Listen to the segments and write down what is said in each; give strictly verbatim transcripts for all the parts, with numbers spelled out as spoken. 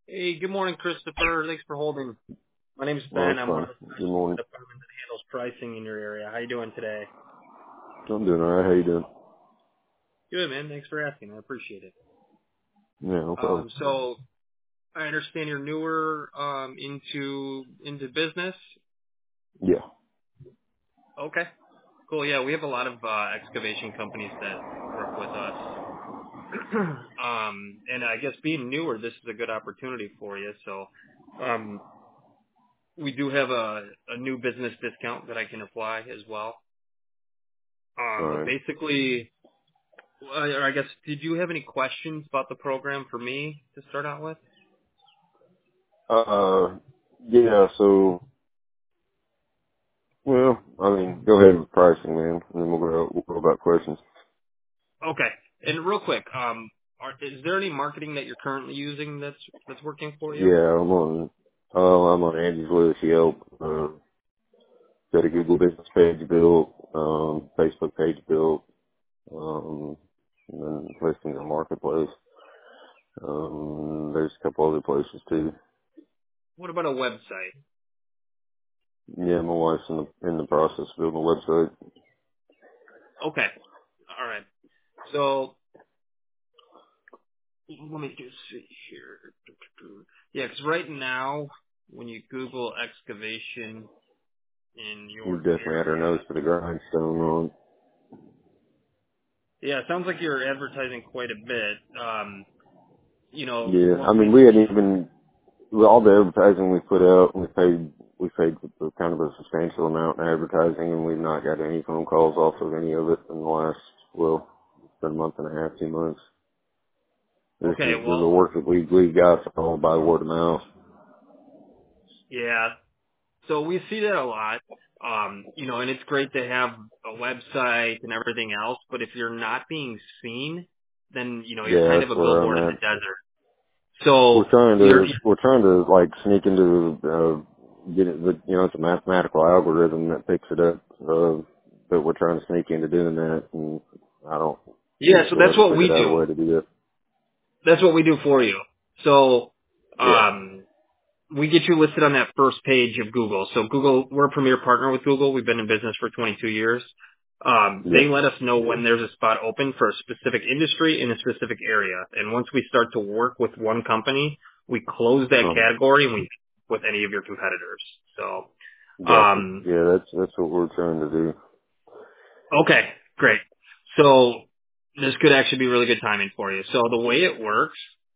Hey, good morning, Christopher. Thanks for holding. My name's Well, Ben. it's I'm one fine. of the Good morning. department that handles pricing in your area. How you doing today? I'm doing alright. How you doing? Good, man. Thanks for asking. I appreciate it. Yeah, no problem. Um, so I understand you're newer um, into into business. Yeah. Okay, cool. Yeah, we have a lot of uh, excavation companies that work with us. um, and I guess being newer, this is a good opportunity for you. So um, we do have a, a new business discount that I can apply as well. Um, but Alright. basically, Uh, or I guess, did you have any questions about the program for me to start out with? Uh, yeah, so, well, I mean, go ahead with pricing, man, and then we'll go, we'll go about questions. Okay. And real quick, um, are, is there any marketing that you're currently using that's that's working for you? Yeah, I'm on, uh, I'm on Angie's List, Yelp, uh, got a Google business page built, um, Facebook page built, um, and then listing the marketplace. Um, there's a couple other places too. What about a website? Yeah, my wife's in the, in the process of building a website. Okay. All right. So let me just see here. Yeah, because right now, when you Google excavation in We your definitely had our area, nose to the grindstone on. yeah, it sounds like you're advertising quite a bit. Um, you know, Yeah, I what we mean, we hadn't even, with all the advertising we put out, we paid, we paid a- kind of a substantial amount in advertising, and we've not got any phone calls off of any of it in the last, well, it's been a month and a half, two months. This okay, is the the well, work that we we got all by word of mouth. yeah, so we see that a lot. Um, you know, and it's great to have a website and everything else, but if you're not being seen, then, you know, you're Yeah, kind of that's a where I'm billboard in the at. desert. We're So trying you're, to, we're trying to like sneak into, uh, get it, the, you know, it's a mathematical algorithm that picks it up, uh, but we're trying to sneak into doing that, and I don't, yeah, so still that's haven't what we figured out a do. way to do it. That's what we do for you. So, Yeah. um, we get you listed on that first page of Google. So Google, we're a premier partner with Google. We've been in business for twenty-two years. Um, they Yeah. let us know when there's a spot open for a specific industry in a specific area. And once we start to work with one company, we close that Um, category and we with any of your competitors. So, gotcha. um, Yeah, that's that's what we're trying to do. okay, great. So this could actually be really good timing for you. So the way it works,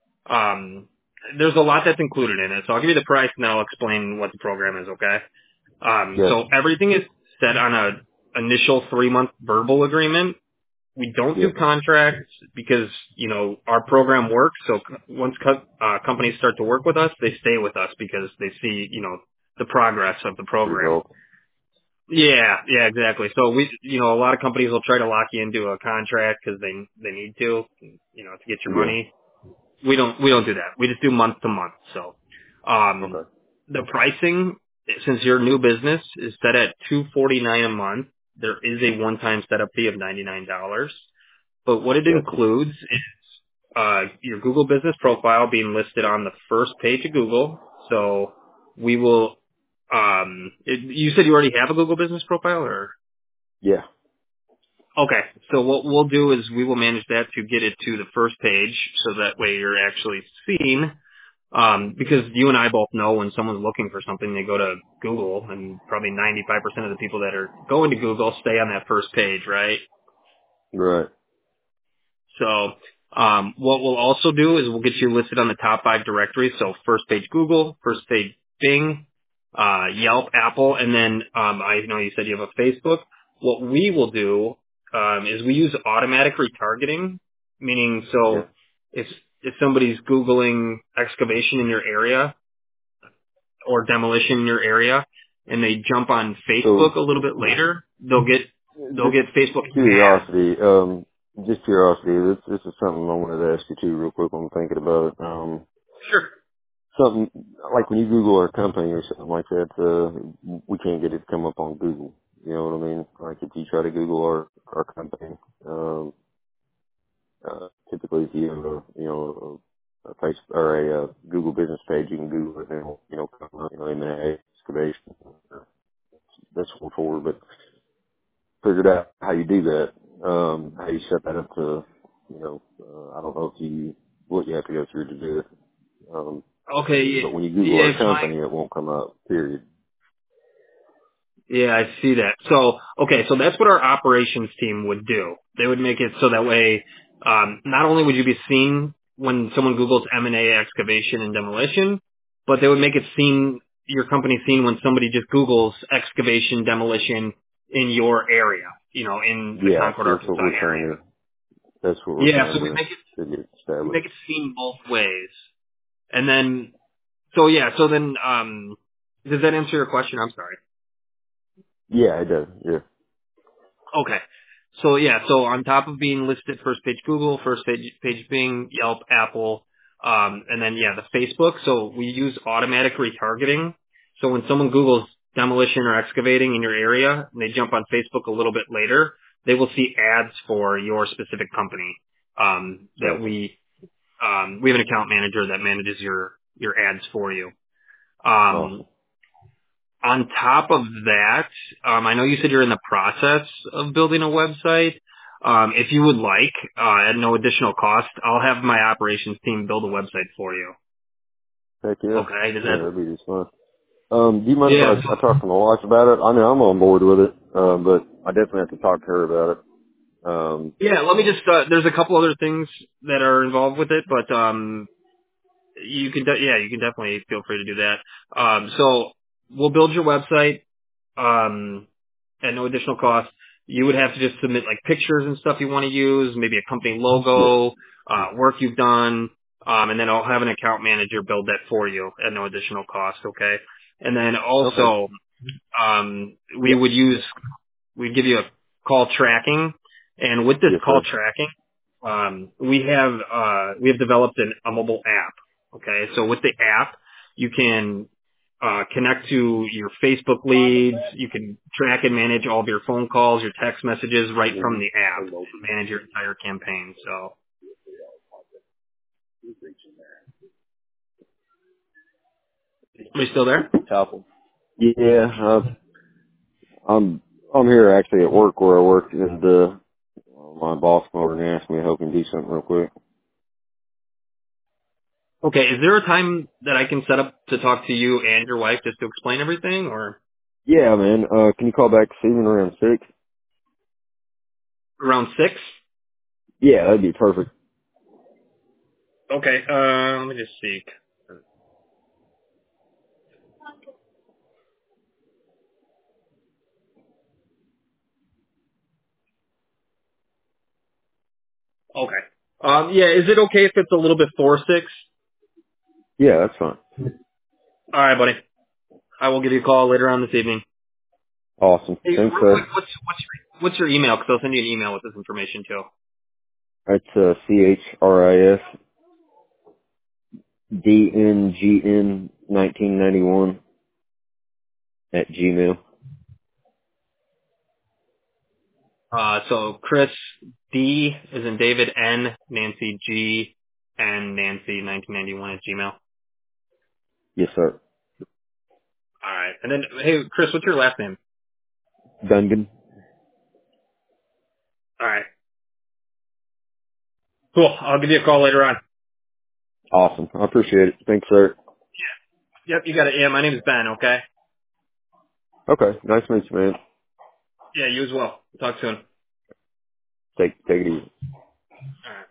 um, there's a lot that's included in it. So I'll give you the price and then I'll explain what the program is, okay? Um, so Gotcha. everything is set on a initial three month verbal agreement. We don't Yeah. do contracts because, you know, our program works. So c- once co- uh, companies start to work with us, they stay with us because they see, you know, the progress of the program. Result. Yeah, yeah, exactly. So we, you know, a lot of companies will try to lock you into a contract because they they need to, you know, to get your Yeah. money. We don't we don't do that. We just do month to month. So, um, Okay. the pricing, since you're a new business, is set at two forty nine a month. There is a one time setup fee of ninety nine dollars, but what it Gotcha. includes is uh, your Google business profile being listed on the first page of Google. So we will. Um, it, you said you already have a Google business profile, or Yeah. okay. So what we'll do is we will manage that to get it to the first page, so that way you're actually seen. Um, because you and I both know when someone's looking for something, they go to Google, and probably ninety-five percent of the people that are going to Google stay on that first page, right? Right. So, um, what we'll also do is we'll get you listed on the top five directories. So first page Google, first page Bing, uh, Yelp, Apple, and then, um, I know you said you have a Facebook. What we will do, um, is we use automatic retargeting, meaning Yeah. so if, if somebody's Googling excavation in your area, or demolition in your area and they jump on So Facebook a little bit later, they'll get they'll just get Facebook ads. curiosity, um, just curiosity. This this is something I wanted to ask you too, real quick. When I'm thinking about it. Um, Sure. something like when you Google our company or something like that, uh, we can't get it to come up on Google. You know what I mean? Like if you try to Google our our company, um, uh, typically if you have a, you know a face or a uh, Google business page, you can Google it and you know, come up, you know, M and A excavation. That's one forward, but figured out how you do that, um, how you set that up to, you know, uh, I don't know if you what you have to go through to do it. Um, Okay, yeah, but when you Google yeah, our it's fine. company, it won't come up. Period. Yeah, I see that. So, okay, so that's what our operations team would do. They would make it so that way, um, not only would you be seen when someone Googles M and A excavation and demolition, but they would make it seen, your company seen when somebody just Googles excavation demolition in your area, you know, in the Yeah, Concord, so that's what Arkansas we're area. trying to. That's what we're Yeah, trying so we to make it, to get we established. make it seen both ways. And then, so yeah, so then, um, does that answer your question? I'm sorry. Yeah, it does. Yeah. Okay. So yeah, so on top of being listed first page Google, first page, page Bing, Yelp, Apple, um, and then yeah, the Facebook. So we use automatic retargeting. So when someone Googles demolition or excavating in your area and they jump on Facebook a little bit later, they will see ads for your specific company. Um, that Gotcha. we, um, we have an account manager that manages your, your ads for you. Um, Awesome. on top of that, um, I know you said you're in the process of building a website. Um, if you would like, uh, at no additional cost, I'll have my operations team build a website for you. Heck yeah. Okay? Does Yeah, that? that'd be just fun. Um, do you mind if Yeah. I, I talk to my wife about it? I know I'm on board with it, um, but I definitely have to talk to her about it. Um, Yeah. Let me just. Uh, there's a couple other things that are involved with it, but um, you can. De- yeah, you can definitely feel free to do that. Um, so we'll build your website. Um, at no additional cost. You would have to just submit like pictures and stuff you want to use, maybe a company yeah. logo, uh, work you've done, um, and then I'll have an account manager build that for you at no additional cost. Okay. And then Okay. also, um, we would use, we'd give you a call tracking, and with this Yes, call sir. tracking, um, we have uh, we have developed an, a mobile app. Okay, so with the app, you can uh, connect to your Facebook leads. You can track and manage all of your phone calls, your text messages right from the app, and manage your entire campaign. So, are you still there? Apple. Yeah, uh, I'm I'm here actually at work where I work, and uh, my boss called and asked me to help him do something real quick. Okay, is there a time that I can set up to talk to you and your wife just to explain everything, or Yeah, man. Uh, can you call back this evening around six? around six? Yeah, that'd be perfect. Okay, uh, let me just see. Okay. Um, yeah, is it okay if it's a little bit four six? Yeah, that's fine. All right, buddy. I will give you a call later on this evening. Awesome. Hey, Thanks, real quick, sir. what's what's your, what's your email? Because I'll send you an email with this information too. That's uh, C H R I S D N G N nineteen ninety one at Gmail. Uh, so Chris D is in David N Nancy G and Nancy nineteen ninety one at Gmail. Yes, sir. All right, and then hey, Chris, what's your last name? Dungan. All right, cool. I'll give you a call later on. Awesome. I appreciate it. Thanks, sir. Yep, you got it. Yeah, my name is Ben. Okay. Okay. Nice to meet you, man. Yeah, you as well. Talk soon. All Take take it easy. right.